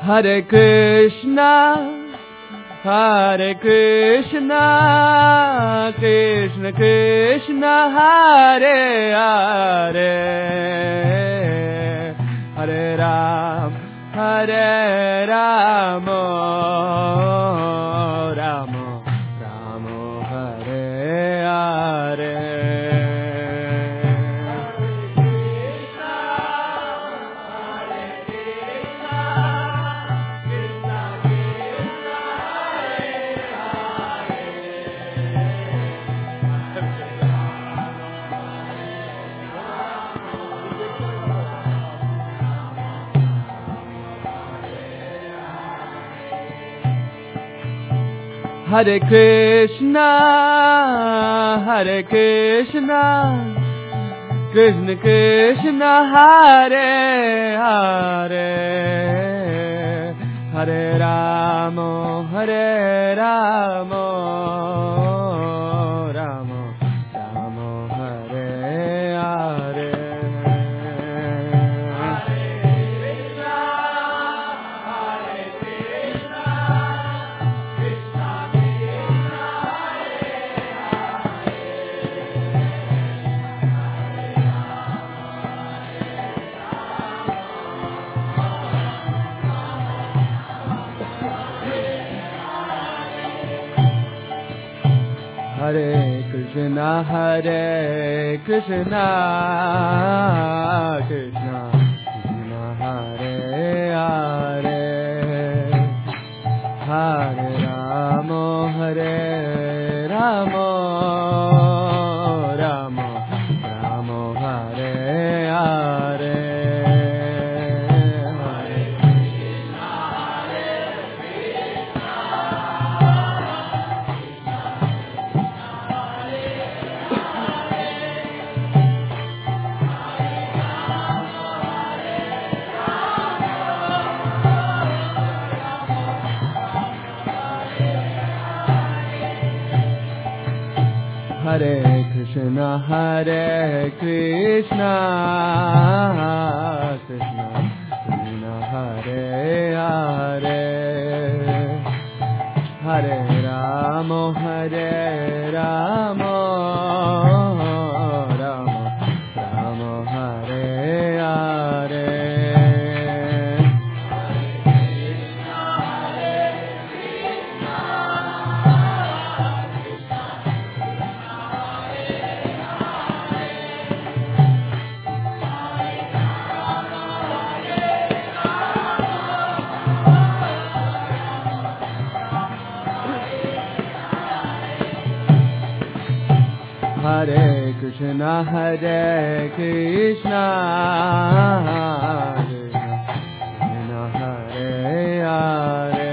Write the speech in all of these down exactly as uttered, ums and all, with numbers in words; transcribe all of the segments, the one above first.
Hare Krishna, Hare Krishna, Krishna Krishna, Hare Hare, Hare Ram, Hare Rama, Rama Rama, Hare Hare. Hare Krishna, Hare Krishna, Krishna Krishna, Hare Hare, Hare Rama, Hare Rama, Rama Rama, Hare Hare. Hare Krishna, Hare Krishna, Krishna Krishna, Hare Hare, Hare Rama, Hare Rama, Rama Rama, Hare Hare. Hare Krishna, Hare Krishna, Krishna Krishna, Hare Hare, Hare Rama, Hare Rama, Rama Rama, Hare Hare. Hare Krishna, Hare Krishna, Krishna Hare Hare,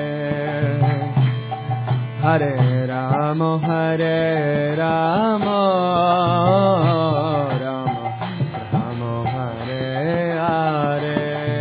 Hare Rama, Hare Rama, Rama Rama, Hare Hare.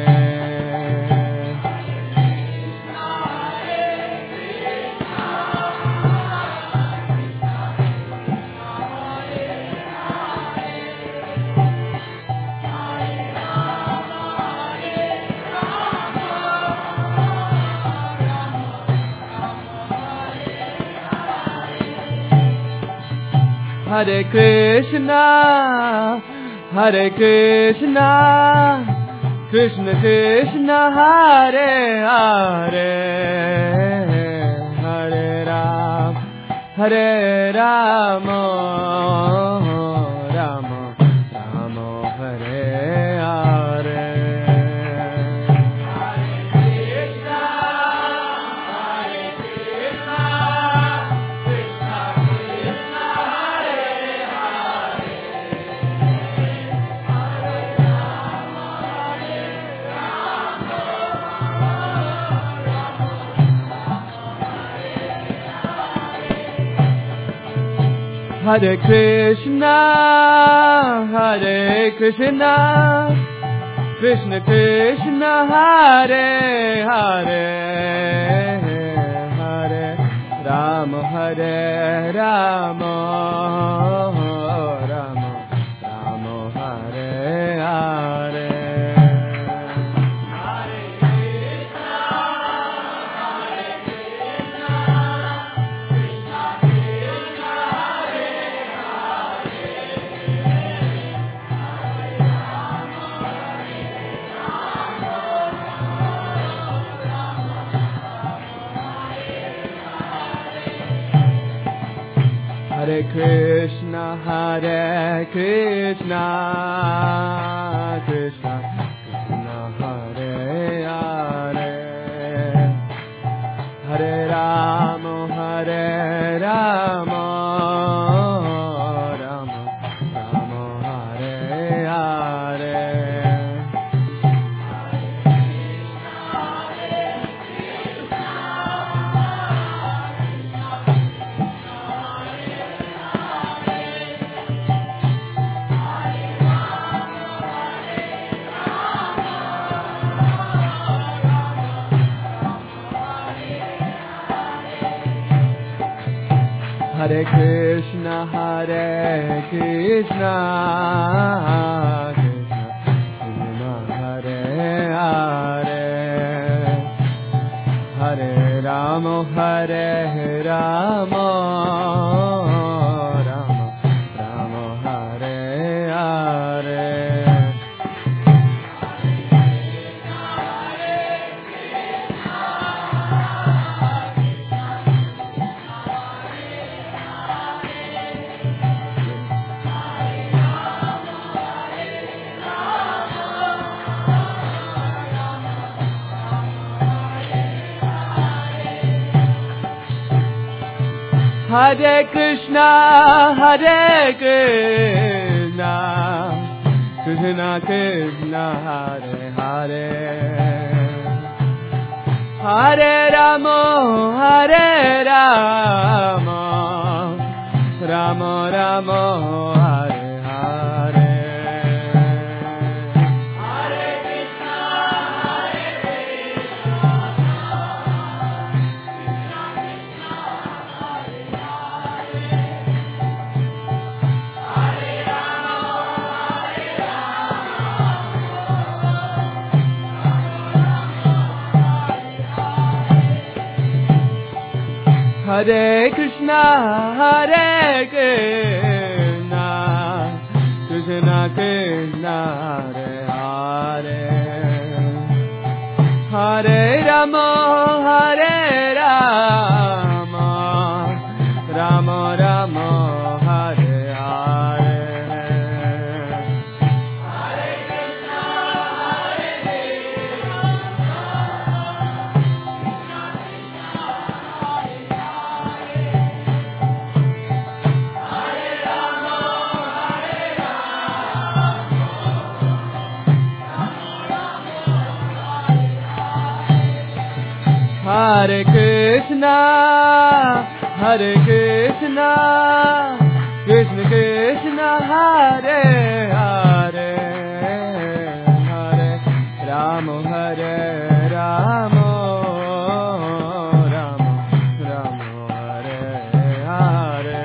Hare Krishna, Hare Krishna, Krishna Krishna, Hare Hare, Hare Ram, Hare Rama, Rama Rama, Hare Hare. Hare Krishna, Hare Krishna, Krishna Krishna, Hare Hare, Hare Rama, Hare Rama, Rama Rama, Hare Hare. Hare Krishna, Hare Krishna, Hare Krishna, Krishna Krishna, Hare Hare, Hare Rama, Hare Rama, Rama Rama, Hare Hare. Hare Krishna, Hare Krishna, Krishna Krishna, Hare Hare, Hare Rama, Hare Rama, Rama Rama, Hare Hare. Hare Krishna, Hare Krishna, Krishna Krishna, Hare Hare, Hare Rama, Hare Rama, Rama Rama, Hare Hare. Hare Krishna, Hare Krishna, Krishna Krishna, Hare Hare, Hare Rama, Hare Rama, Rama Rama, Hare Hare. Hare Krishna, Hare Krishna, Krishna Krishna, Hare Hare, Hare Rama, Hare Rama, Rama Rama, Hare Hare.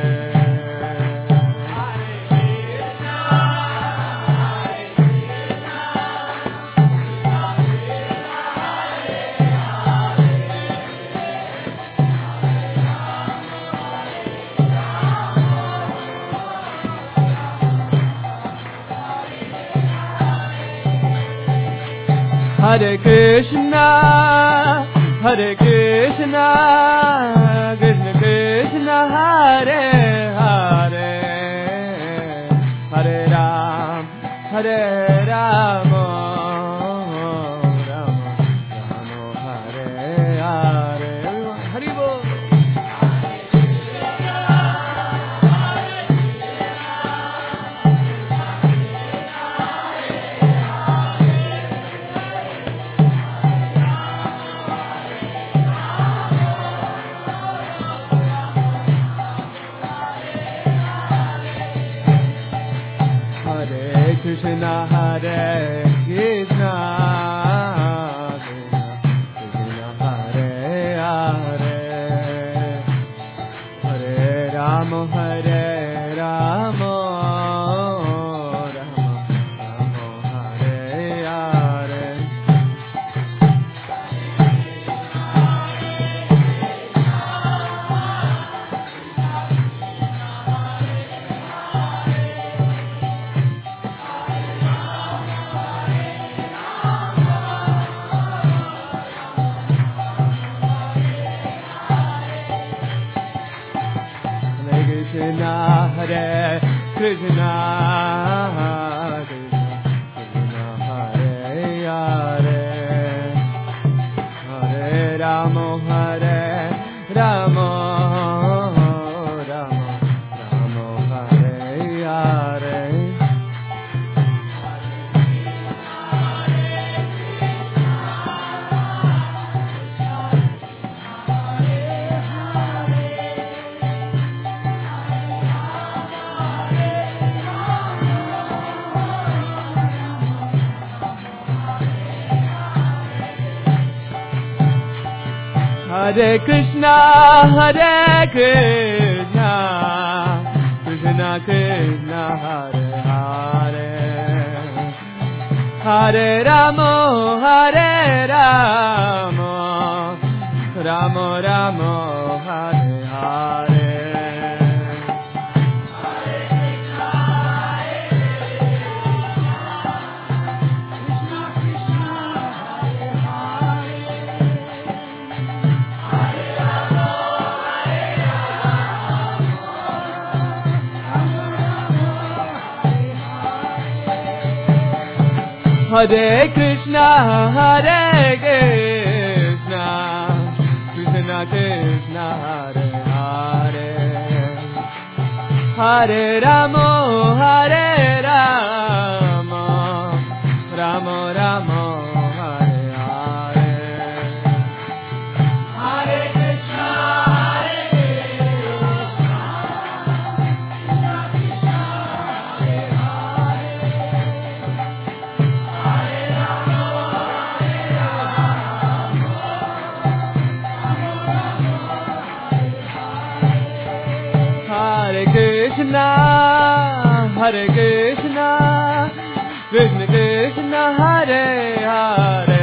Hare Krishna, Hare Krishna, Krishna Krishna, Hare Hare, Hare Ram, Hare Rama, Rama Rama, Hare Hare. Hari Bol. Krishna, Hare Hare Krishna, Hare Krishna, Krishna Krishna, Hare Hare, Hare Rama, Hare Rama, Rama Rama, Hare Hare. Hare Krishna, Hare Krishna, Krishna Krishna, Hare Hare, Hare Rama, Hare Rama, Rama Rama, Hare Hare. Hare Krishna, Hare Krishna, Krishna Krishna, Hare Hare. Hare Krishna, Hare Krishna, Krishna Krishna, Hare Hare,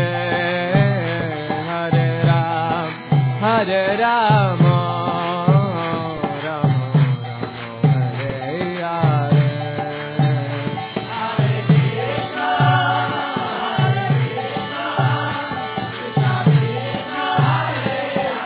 Hare Ram, Hare Rama, Rama Rama, Hare Hare. Hare Krishna, Hare Krishna, Krishna Krishna, Hare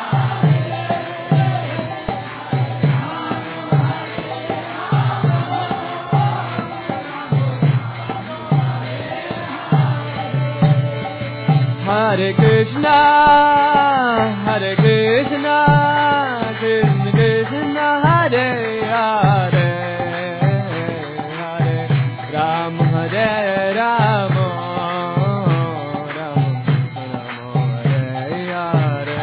Hare Krishna, Hare Krishna, Krishna Krishna, Hare Hare, Hare Ram, Hare Rama, Rama Rama, Hare Hare.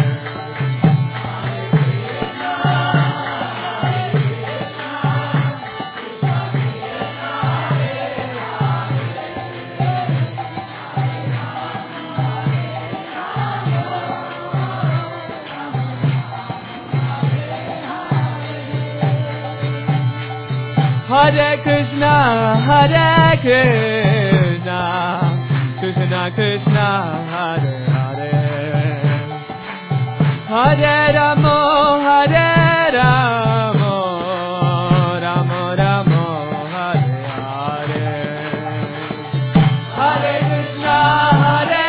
Hare Krishna, Hare Krishna, Krishna Krishna, Hare Hare, Hare Rama, Hare Rama, Rama Rama, Hare Hare. Hare Krishna, Hare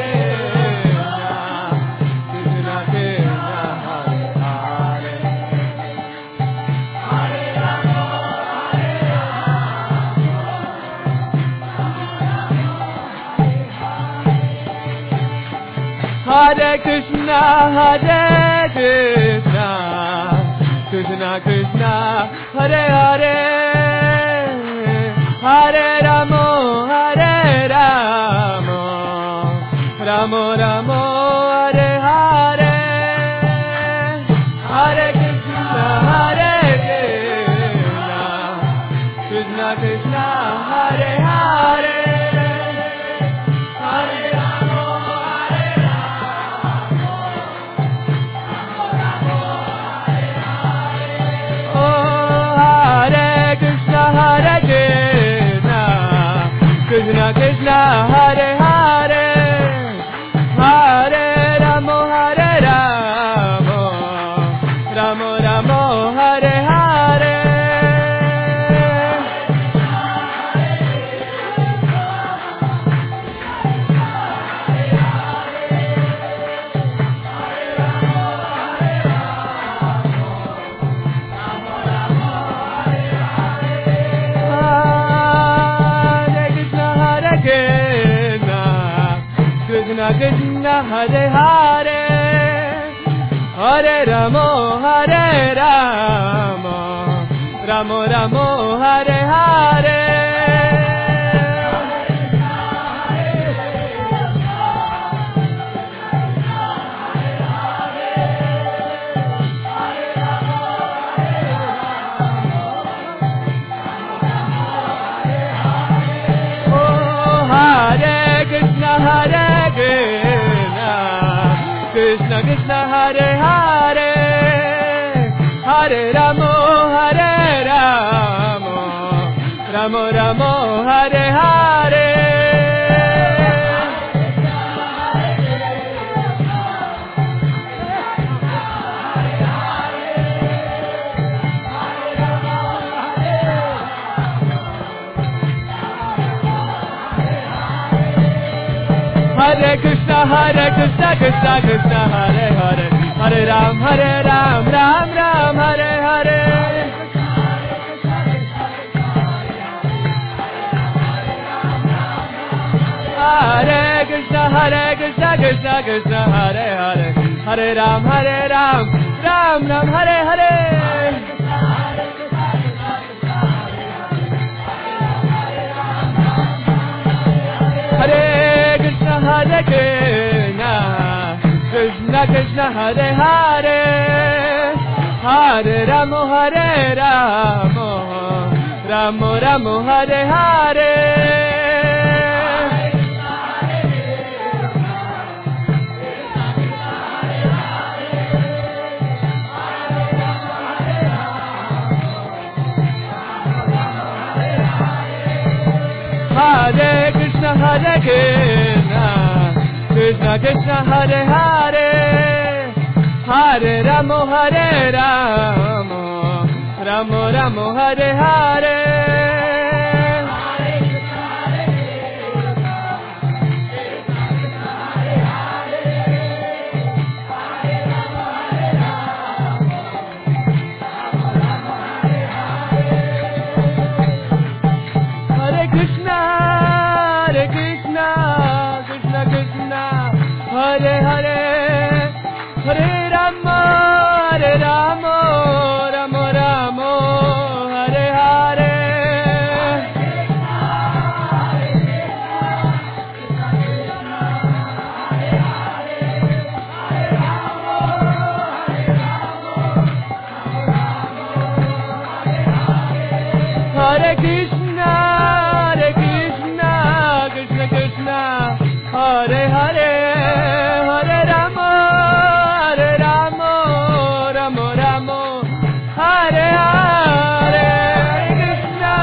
Krishna, Krishna Krishna, Hare Hare, Hare Rama, Hare Krishna, Hare Krishna, Krishna Krishna, Hare Hare, Hare Rama, Hare Rama, Rama Rama, Hare Hare, Hare Krishna, Hare Krishna, Krishna Krishna, Hare Hare, Hare Rama, Hare Rama, oh Hare Krishna, Hare Krishna, Krishna Krishna, Hare Hare, Hare Rama, Hare Rama, Rama Rama, Hare Hare. Krishna Krishna, Hare Hare, Hare Rama, Hare Rama, Rama Rama, Hare Hare. Hare Krishna Krishna Hare Hare Hare Ramo Hare Ramo Ramo Ramo Hare Hare Hare Krishna, Hare Krishna, Krishna Krishna, Hare Hare, Hare Ram, Hare Ram, Ram Ram, Hare Hare. Hare Krishna, Hare Krishna, Krishna Krishna, Hare Hare, Hare Ram, Hare Ram, Ram Ram, Hare Hare. Hare Krishna, Hare Krishna, Krishna Krishna, Hare Hare, Hare Ramo, Hare Ramo, Ramo Ramo, Hare Hare. Hare Krishna, Hare Krishna, Krishna Krishna, Hare Hare, Hare Ramo, Hare Ramo, Ramo Ramo, Hare Hare. Hare Krishna, Hare Krishna, Krishna Krishna, Hare Hare, Hare Rama, Hare Rama, Rama Rama, Hare Hare. Hare Krishna, Hare Krishna, Krishna Krishna, Hare Hare, Hare Rama, Hare Rama, Rama Rama, Hare Hare. Hare Krishna,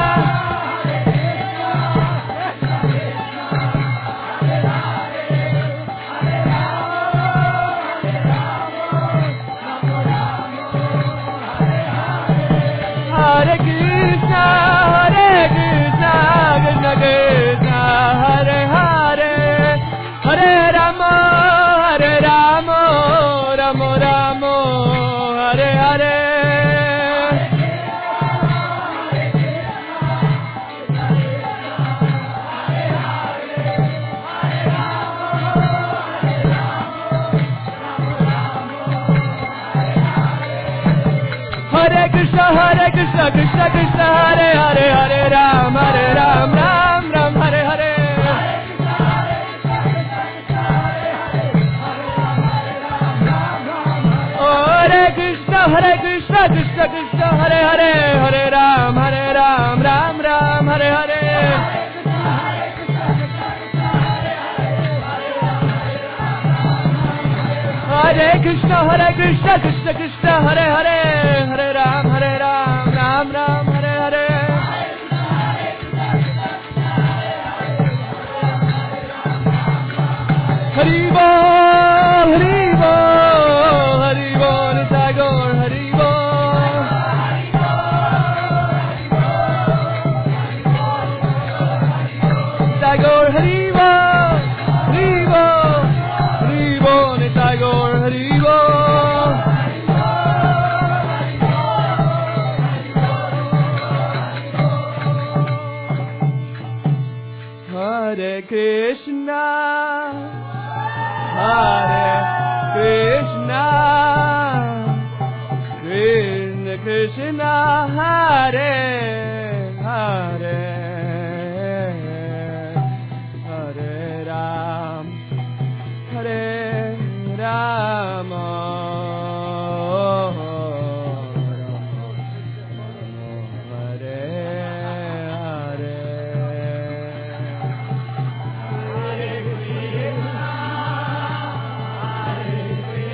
Hare Krishna, Hare Krishna, Krishna Krishna, Hare Hare, Hare Rama, Hare Rama, Rama Rama, Hare Hare. Hare Krishna, Hare Krishna, Krishna Krishna, Hare Hare, Hare Ram, Hare Ram, Ram Ram, Hare Hare. Hare Krishna, Hare Krishna, Krishna Krishna, Hare Hare, Hare Ram, Hare Ram, Ram Ram, Hare Hare. Hare Krishna, Hare Krishna, Krishna Krishna, Hare Hare, Hare Ram, Hare Ram, Ram Ram, Hare Hare. Hari Bol, Hari Bol, Hari Bol, Tagore, Hari Bol. Tagore, Hari Bol, Hari Bol, Hari Bol, Tagore, Hari Bol. Hare Krishna, Hare Krishna, Krishna Krishna, Hare Hare, Hare Ram, Hare Rama, Hare Hare. Hare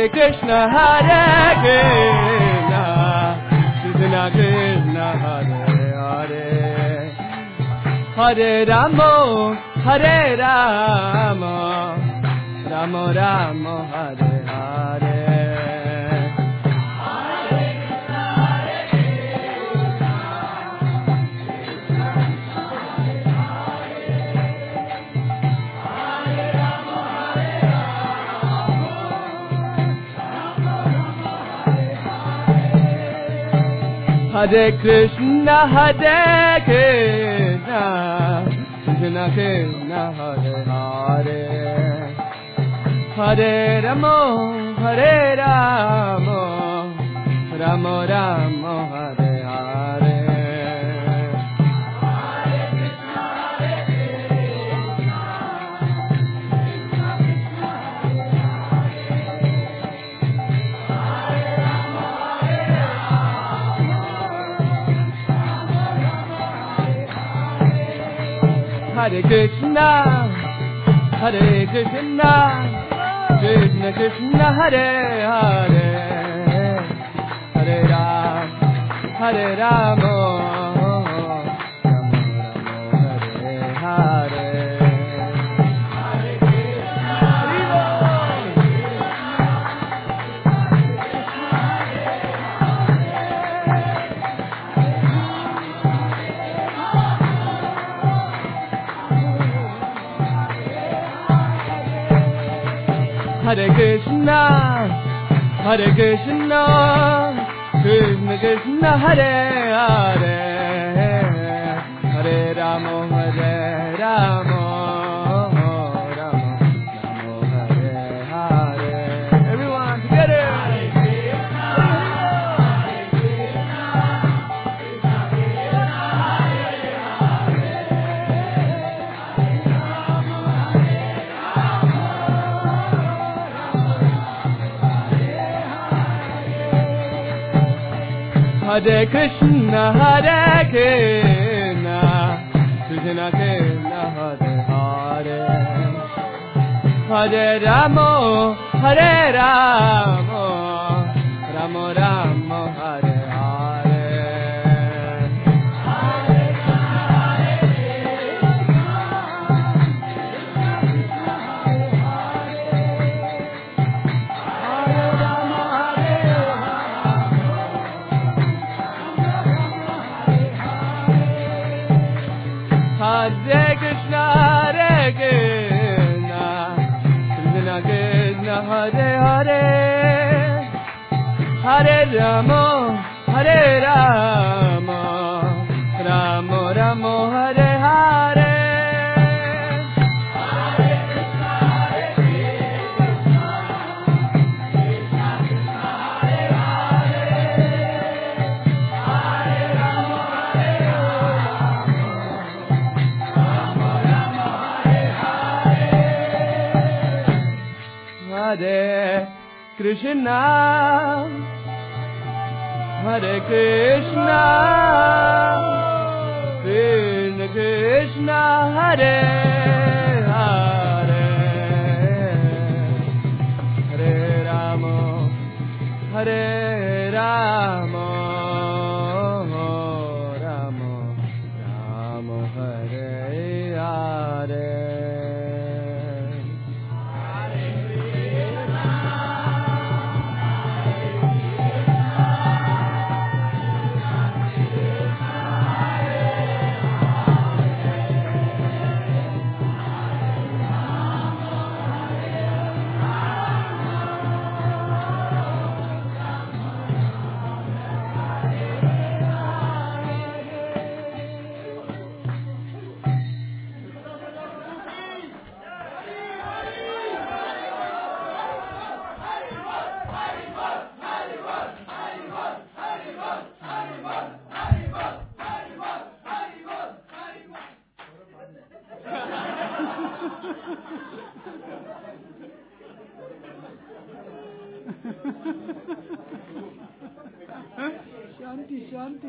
Hare Krishna, Hare Krishna, Krishna Krishna, Hare Hare, Hare Rama, Hare Rama, Rama Rama, Hare Hare. Hare Krishna, Hare Krishna, Krishna Krishna, Hare Hare, Hare Rama, Hare Rama, Rama Rama, Hare Hare. Hare Krishna, Hare Krishna, Krishna Krishna, Hare Hare, Hare Ram, Hare Rama, Rama Rama, Hare Hare. Hare Krishna, Hare Krishna, Krishna Krishna, Hare Hare, Hare Rama, Hare Rama, Rama Rama, Hare Hare. Everyone together. Hare Krishna, Hare Krishna, Krishna Krishna, Hare Hare, Hare Rama, Hare Rama, Rama Rama, Hare Hare. Hare Krishna, Hare Krishna, Krishna Krishna, Hare Hare, Hare Rama, Hare Rama, Rama Rama, Hare Hare. Hare Krishna, Hare Krishna, Krishna Krishna, Hare Hare, Hare Rama, Hare Rama, Rama Rama, Hare Hare. Shanti, Shanti.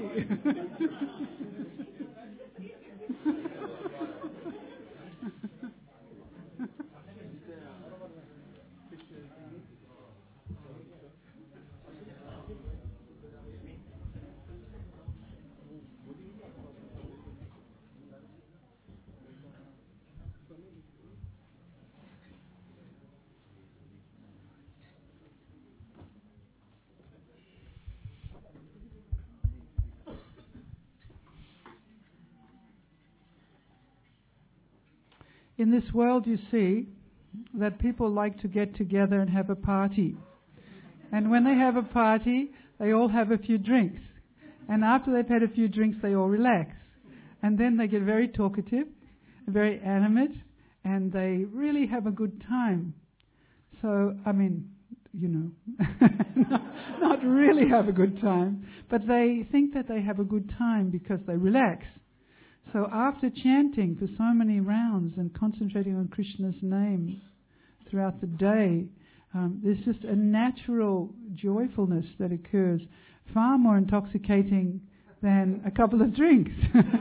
in this world you see that people like to get together and have a party. And when they have a party, they all have a few drinks. And after they've had a few drinks, they all relax. And then they get very talkative, very animate, and they really have a good time. So, I mean, you know, not, not really have a good time, but they think that they have a good time because they relax. So after chanting for so many rounds and concentrating on Krishna's name throughout the day, um, there's just a natural joyfulness that occurs, far more intoxicating than a couple of drinks.